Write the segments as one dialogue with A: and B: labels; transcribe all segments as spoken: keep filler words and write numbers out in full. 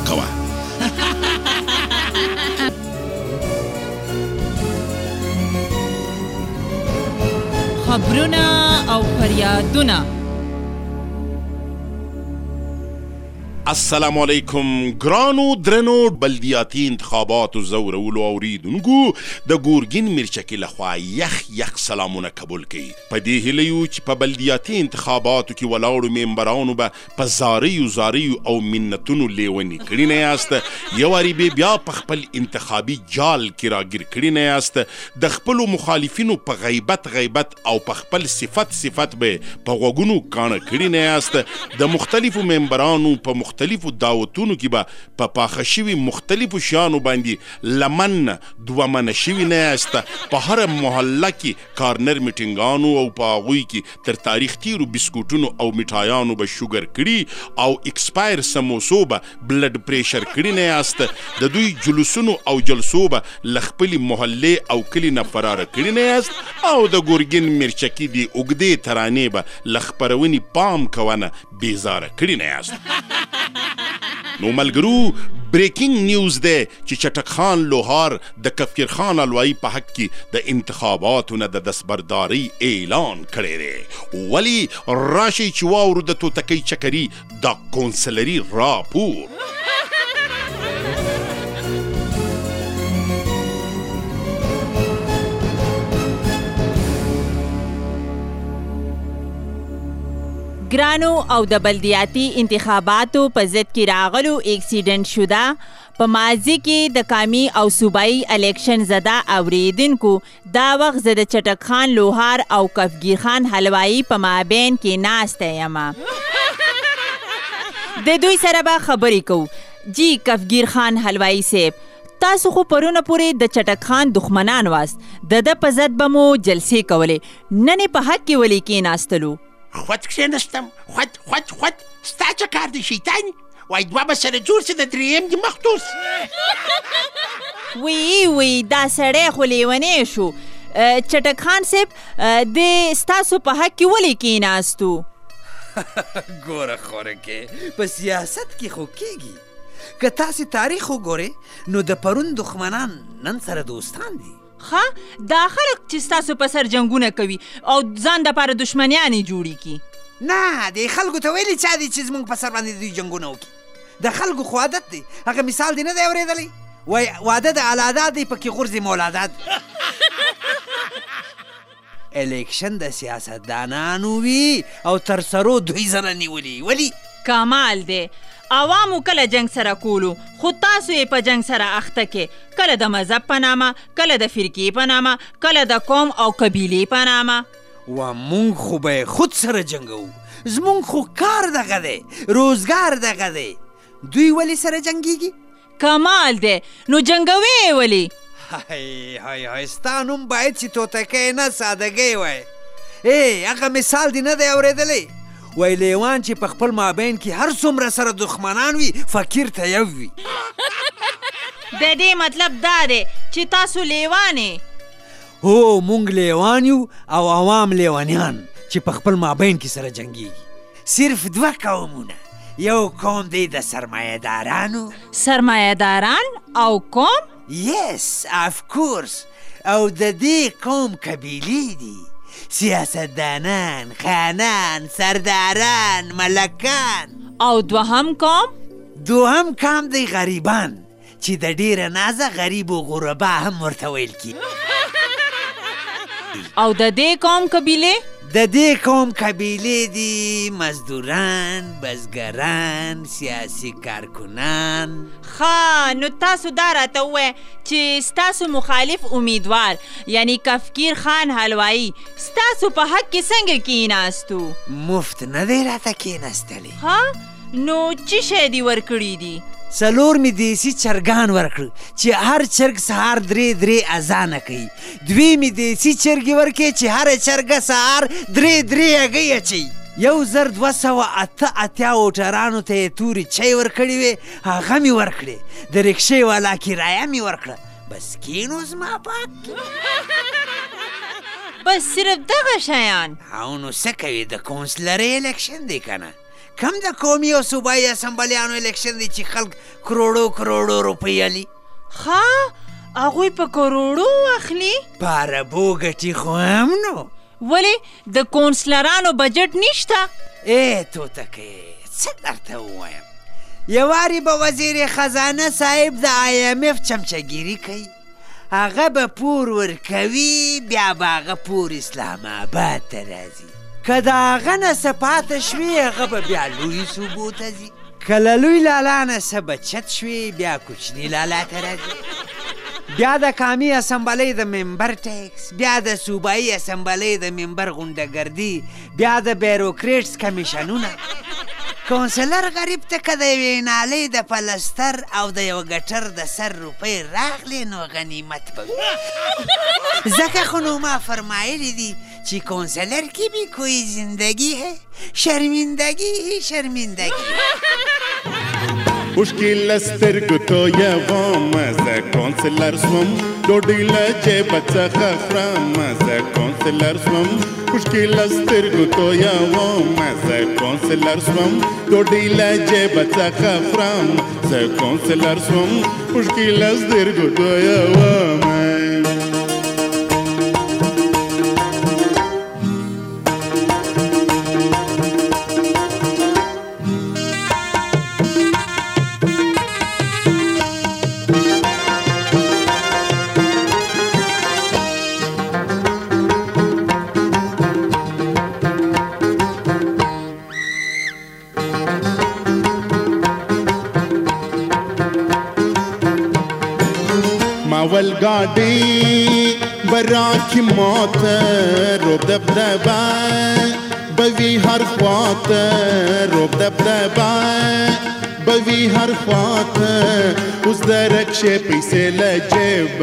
A: کوه.
B: خبرونه او فریادونه.
A: السلام علیکم ګرانو درنو بلدیاتي انتخاباتو زورولو اوریدونکو د ګورګین میرچکي لخوا یخ یخ سلامونه قبول کړئ. په دې هیله یو چې په بلدیاتي انتخاباتو کې ولاړو ممبرانو به په زاریو زاریو او منتونو لیوني کړي نه یاست. یو وارې به بیا په خپل انتخابي جال کې راګیر کړي نه یاست. د خپلو مخالفینو په غیبت غیبت او په خپل صفت صفت به په غوږونو کاڼه کړي نه یاست. د مختلفو ممبرانو په مختلفو مختلفو دعوتونو کې به په پاخه شوي مختلفو شیانو باندې لمن دوه منه شوي نه یاست. په هره محله کې کارنر میټینګانو او په هغوی کې تر تاریخ تیرو بسکوټونو او میټایانو به شوګر کړي او اکسپایر سموسو به بلډ پریشر کړي نه یاست. د دوی جلوسونو او جلسو به له خپلې محلې او کلي نه فراره کړي نه یاست. او د ګورګین میرچکي د اوږدې ترانې به له خپرونې پام کوونه بیزاره کړي نه یاست. نو ملګرو بریکینګ نیوز دی چې چټک خان لوهار د کفکر خان الوایی په حق کې د انتخاباتو نه د دستبرداري اعلان کړی دی. ولی راشي چې واورو د توتکۍ چکري د کونسلري راپور.
B: ګرانو او د بلدیاتي انتخاباتو په ضد کې راغلو اکسیډنټ شده په ماضي کې د قامي او صوبایي الیکشن زده اوریدونکو دا وخت زه د چټک خان لوهار او کفګیر خان حلوایي په مابین کې ناسته یم. د دوی سره به خبرې کوو. جی کفګیر خان حلوایي صاحب، تاسو خو پرونه پورې د چټک خان دښمنان واست، د ده په ضد به مو جلسې کولې، نن یې په حق کې ولې کېناستلو؟
C: خود کښېنستم. خود خود خود ستا څه کار دی شیطان؟ وای دوه به سره جوړ سي، د درېیم دې مخ
B: وی وی دا سړی خو لیونی شو. چټک خان صاحب د ستاسو په حق کې ولې کېناستو؟
D: ګوره خورکې، په سیاست کې خو کېږي. که تاسې تاریخ وګورئ نو د پرون دښمنان نن سره دوستان دي.
B: ښه، دا خلک چې ستاسو په سر جنګونه کوي او ځان دپاره دښمنیانې جوړې کي.
D: نه، د خلکو ته ویلي چا دی چې زموږ په سر باندې دوی جنګونه وکړي؟ د خلکو خو عادت دی. هغه مثال دی نه دی اورېدلی؟ وای واده د الاداد دی، پکې غورځي مولاداد. الیکشن د سیاستدانانو وي او تر سرو دوی زنه نیولي. ولي؟
B: کمال دی. عوامو کله جنگ سره کولو، خو تاسو یې په جنگ سره اخته کې، کله د مذهب په نامه، کله د فرقې په نامه، کله د قوم او قبیلې په نامه.
D: و مونږ خو به یې خود سره جنګو. زمونږ خو کار دغه دی، روزګار دغه دی. دوی ولې سره جنګیږي؟
B: کمال دی. نو جنګوي یې ولې؟
D: های های های ستا نوم باید چې توتکی نه سادګۍ وای. ای هغه مثال دی نه دی اورېدلی؟ وای لیوان چې په خپل مابین کې هر څومره سره دښمنان وي، فقیر ته یو وي.
B: د دې مطلب دا دی چې تاسو لیوانې؟
D: هو مونږ لیوان یو او عوام لیوانیان چې په خپل مابین کې سره جنګیږي. صرف دوه قومونه، یو قوم دی د سرمایه‌دارانو.
B: سرمایه‌داران او قوم؟
D: یس اف کورس. او د دې قوم قبیلې دي، سیاستدانان، خانان، سرداران، ملکان.
B: او دوهم قوم؟
D: دوهم قوم دی غریبان چې د ډیره نازه غریب و غربا هم ورته ویل کی.
B: او د دې قوم قبیلې؟
D: د دې قوم قبیلې دي مزدوران، بزګران، سیاسي کارکنان.
B: ښه، نو تاسو دا راته ووایه چې ستاسو مخالف امیدوار یعنی کفکیر خان حلوایی ستاسو په حق کې څنګه کېناستو؟
D: مفت نه دی راته کېناستلی.
B: ها، نو څه شی دې ورکړي دي؟
D: څلور مې دیسي چرګان ورکړل چې هر چرګ سهار درې درې اذانه کوي. دوی مې دیسي چرګې ورکړې چې هره چرګه سهار درې درې هګۍ اچوي. یو زر دوه سوه اته اتیا موټرانو ته یې تورې چای ورکړې وې، هغه مې ورکړې. د رکشې والا کرایه مې ورکړه. بس کینو زما پاک.
B: بس صرف دغه شیان؟
D: او نو څه کوي، د کونسلرۍ الیکشن دی که نه. کم د قومي او صوبایي اسمبلیانو الیکشن دی چې خلک کروڑو کروڑو روپۍ الي
B: ښه هغوی په کروڑو اخلي
D: په عربو ګټي خو هم نو
B: ولې د کونسلرانو بجټ نشته
D: ای توتکې څه درته ووایم یوارې به وزیر خزانه صاحب د آی ایم اف چمچهګیري کوي هغه به پور ورکوي بیا به هغه پور اسلام آباد ته راځي که د هغه نه څه پاته شوې هغه به بیا لوی صوبو ته ځي که له لوی لالا نه څه بچت شوې بیا کوچني لالا ته راځي بیا د قامي اسمبلۍ د ممبر ټیکس بیا د صوبایي اسمبلۍ د ممبر غونډهګردي بیا د بیروکریټس کمیشنونه کونسلر غریب ته که د یوې نالۍ د پلستر او د یو ګټر د سر روپۍ راغلې نو غنیمت به وي ځکه خو نو ما فرمایلی دي چې کونسلر کی بھی کوئی زندگی ہے شرمندگی ہی شرمندگی
A: مشکل سترګو تویوم زه کونسلر سوم ډوډۍ له جیبه څخه خورم زه کونسلر سوم مشکل سترګو تویوم زه کونسلر سوم ډوډۍ له جیبه څخه خورم زه کونسلر سوم مشکل سترګو تویوم اول گاډي براکي موت روب دبدبا بوي هر خواته روب دبدبا بوي هر خواته اوس درک شي پیسې لجيب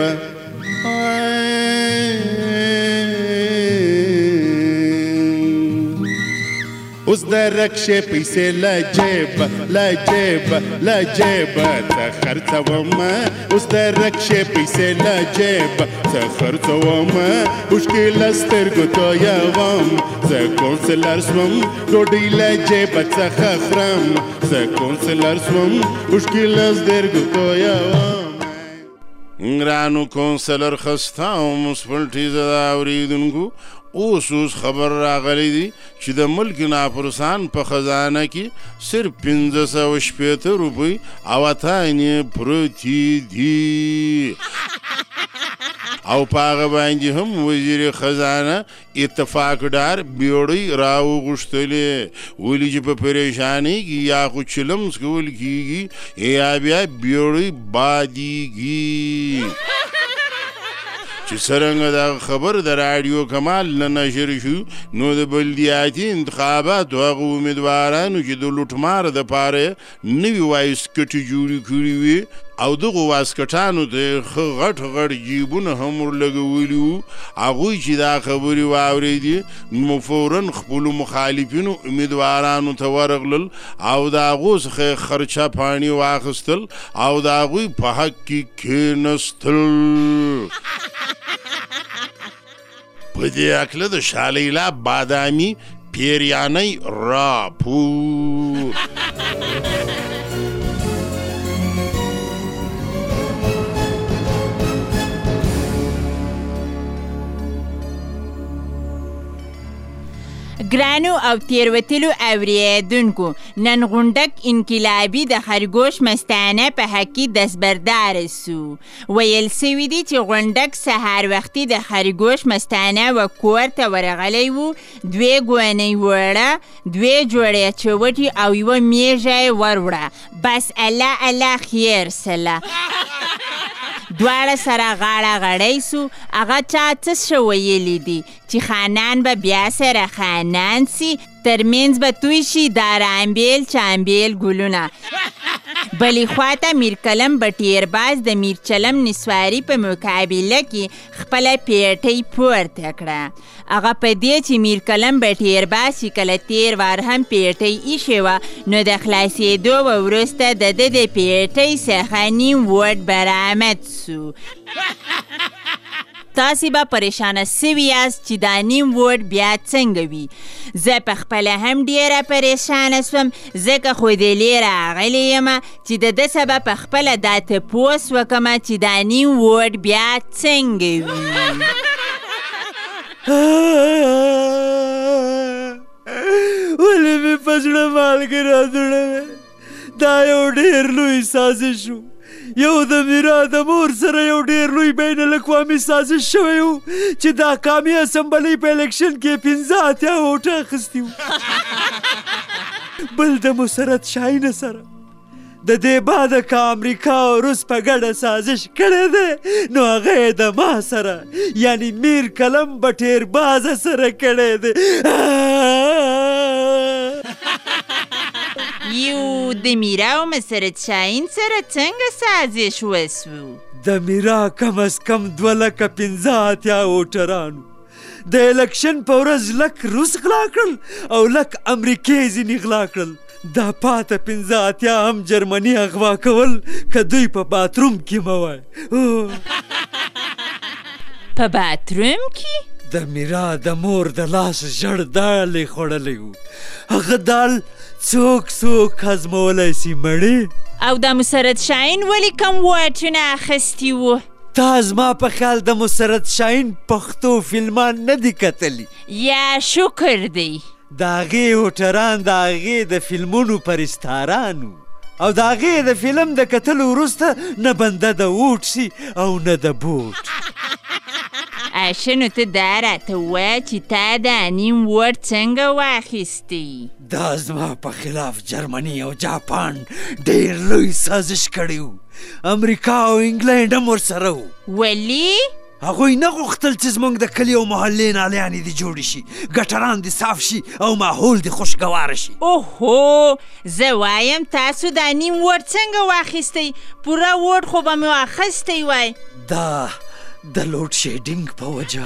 A: اوس درک شي پیسې لجيب لجيب لجيب ته خرڅوم اوس درک شي پیسې لجيب ته خرڅوم مشکل سترګو تویوم زه کونسلر سوم ډوډۍ له جیب څخه خورم زه کونسلر سوم مشکل سترګو تویوم ګرانو کونسلر خسته او مسپلټي زده اورېدونکو اوس اوس خبر راغلی دی چې د ملک ناپرسان په خزانه کې صرف پنځه سوه شپېته روپۍ او اتانې پرتې دي او په هغه باندې هم وزیر خزانه اتفاق ډار بیړۍ راوغوښتلې ولې چې په پریشانۍ کې یا خو چلم څکول کېږي یا بیا بیړۍ بادیږي چې څرنګه دا خبر د راډیو کمال نه نشر شو نو د بلدیاتي انتخاباتو هغه امیدوارانو چې د لوټمار دپاره نوي وایسکټې جوړې کړي وي او دغو واسکټانو ته ښه غټ غټ جیبونه هم ورلګولي وو هغوی چې دا خبرې واورېدې نو فورا خپلو مخالفینو امیدوارانو ته ورغلل او د هغو څخه یې خرچه پاڼې واخیستل او د هغوی په حق کې کښېنستل په دې هکله د شالیلا بادامي پیریانۍ راپور
B: ګرانو او تیروتلو اوریدونکو نن غونډک انقلابي د خرګوش مستانه په حق کې دستبردار سو ویل سوي دي چې غونډک سهار وختي د خرګوش مستانه و کور ته ورغلی و دوې ګونۍ وړه دوې جوړې چوټې او یوه میږه یې وروړه بس الله الله خیر سله دواړه سره غاړه غړی سو هغه چا څه شه ویلي دي چې خانان به بیا سره خانان سي ترمنځ به توی شي دا رامبیل چامبیل ګلونه بلې خواته میرکلم بټیرباز د میرچلم نسواري په مقابله کې خپله پیټۍ پورته کړه هغه په دې چې میرکلم بټیرباز چې کله تیر وار هم پیټۍ ایښې وه نو د خلاصېدو و وروسته د ده د پیټۍ څخه نیم وټ برآمد سو تاسې به پریشانه سوي یاست چې دا نیم ورډ بیا څنګه وي. زه پخپله هم ډېره پریشانه سوم ځکه خو دلې راغلې یمه چې د ده څه به پخپله دا تپوس وکړمه چې دا نیم ورډ بیا څنګه وي.
D: ولې مې په زړه مالګې راځوړوې؟ دا یو ډېر لوی سازش و. یو د میرا د مور سره یو ډېر لوی بین الاقوامي سازش شوی و چې د حکامي اسمبلۍ په الیکشن کې پنځه اتیا ووټه اخیستي وو. بل د مسرت شاهینه سره د دې بعده که امریکا او روس په ګډه سازش کړی دی نو هغه یې د ما سره یعنی میر کلم بټیر بازه سره کړی دی.
B: یو د میرا او مسرت شاهین سره څنګه سازش وسو؟
D: د میرا کم از کم دوه لکه پنځه اتیا ووټرانو د الیکشن په ورځ لک روس غلا کړل او لک امریکې ځینې غلا کړل. دا پاته پنځه اتیا هم جرمني اغوا کول که دوی په باتروم کې مه وای.
B: په باتروم کې؟
D: د میرا د مور د لاس ژړ دال یې خوړلی و. هغه دال څوک څوک هضمولی سي مړې.
B: او د مسرت شاهین ولې کم واټونه اخیستي وو؟
D: تا زما په خیال د مسرت شاهین پښتو فلمان نه دي کتلي؟
B: یا شکر دی.
D: د هغې هوټران د هغې د فلمونو پرستارانو او د هغې د فلم د کتلو وروسته نه بنده د ووټ سي او نه د بوټ.
B: اشه نو ته دا راته ووایه چې تا دا نیم ورډ څنګه واخیستی؟
D: دا زما په خلاف جرمني او جاپان ډېر لوی سازش کړی و. امریکا او انګلینډ هم ورسره و.
B: ولې؟
D: هغوی نه غوښتل چې زموږ د کلي او محلې نالیانې دې جوړې شي، ګټران دې صاف شي او ماحول دې خوشګواره شي.
B: اوهو زه وایم تاسو دا نیم ورډ څنګه واخیستی؟ پوره ورډ خو به مې واخیستی وای.
D: دا د لوډ شیډینګ په وجه.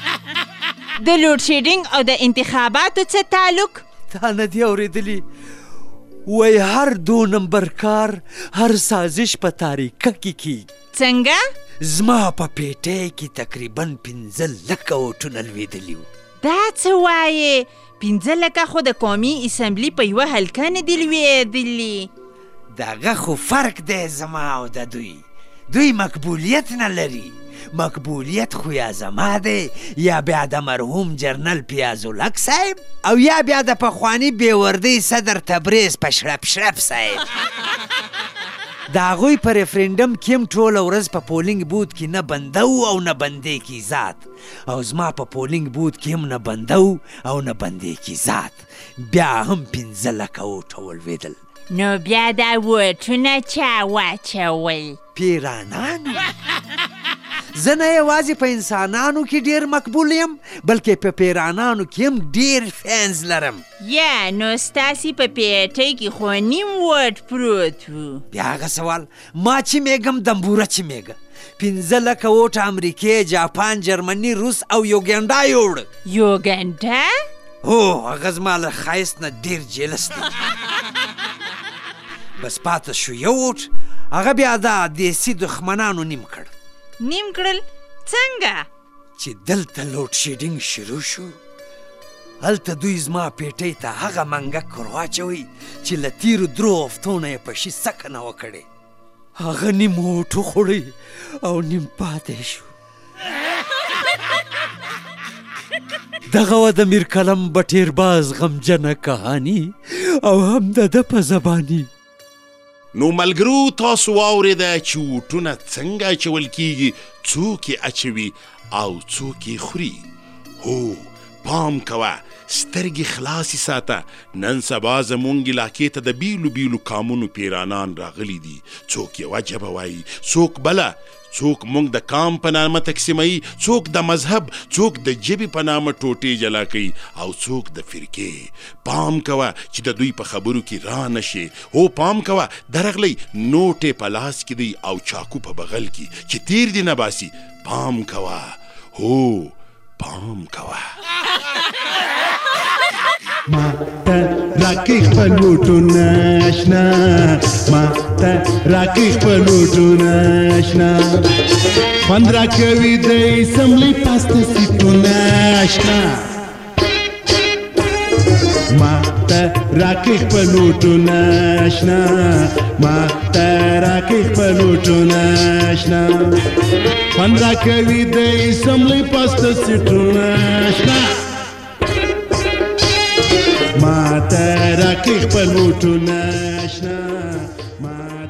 B: د لوډ شیډینګ او د انتخاباتو څه تعلق؟
D: تا نه دي اورېدلي؟ وای هر دو نمبر کار هر سازش په تاریکه کې کیږي.
B: څنګه؟
D: زما په پیټۍ کې تقریبا پنځه لکه ووټونه لوېدلي وو.
B: دا څه وایې؟ پنځه لکه خو د قومي اسمبلي په یوه حلقه نه دي لوېدلي.
D: دغه خو فرق دی زما او د دوی. دوی مقبولیت نه لري. مقبولیت خو یا زما دی یا بیا د مرحوم جنرال پیازولک صاحب او یا بیا د پخواني بېوردۍ صدر تبریز په شړپ شړپ صاحب. د هغوی په ریفرنډم کې هم ټوله ورځ په پولینګ بوت کې نه بنده و او نه بندې کې ذات، او زما په پولینګ بوت کې هم نه بنده و او نه بندې کې ذات. بیا هم پنځه لکه ووټه ولوېدل.
B: نو بیا دا ووټونه چا واچول؟
D: پیرانانو. زه نه یوازې په انسانانو کې ډېر مقبول یم بلکې په پیرانانو کې هم ډېر فینز لرم.
B: یا نو ستاسې په پیټۍ کې خو نیم ورډ پروت و.
D: بیا هغه سوال ما چې میږم دمبوره چې میږه. پنځه لکه ووټه امریکې، جاپان، جرمني، روس او یوګنډا یوړ.
B: یوګنډا؟
D: هو هغه زما له ښایست نه ډېر جیلس دی. بس پاته شو یو ووټ، هغه بیا دا دیسي دښمنانو نیم کړ.
B: نیم کړل؟ څنګه؟
D: چې دلته لوډ شیډینګ شروع شو هلته دوی زما پیټۍ ته هغه منګک ور واچوئ چې له تیرو درو هفتو نه یې په شي سکه نه وکړې. هغه نیم ووټ وخوړی او نیم پاتې شو. دغه وه د میر کلم بټیرباز غمجنه کهاني او هم د ده په زباني.
A: نو ملګرو تاسو واورېده چې ووټونه څنګه اچول کیږي، څوک یې اچوي او څوک یې خوري. هو پام کوه، سترګې خلاصې ساته. نن سبا زموږ علاقې ته د بیلو بیلو قامونو پیرانان راغلي دي. څوک یوه ژبه وایي، څوک بله، څوک موږ د قام په نامه تقسیموي، څوک د مذهب، څوک د ژبې په نامه ټوټې جلا کوي او څوک د فرقې. پام کوه چې د دوی په خبرو کې را نشي. هو پام کوه، درغلی نوټې په لاس کې دی او چاکو په بغل کې چې تیر دی نه باسي. پام کوه، هو پام کوه.
E: راکې خپل بوټونه اشنا ما ته راکې خپل بوټونه اشنا خوند راکوي د اسمبلۍ پاسته سیټونه اشنا ما ته راکې خپل بوټونه اشنا ما ته راکې خپل بوټونه اشنا خوند راکوي د اسمبلۍ پاسته سیټونه اشنا ما ته راکې خپل بوټونه اشنا ما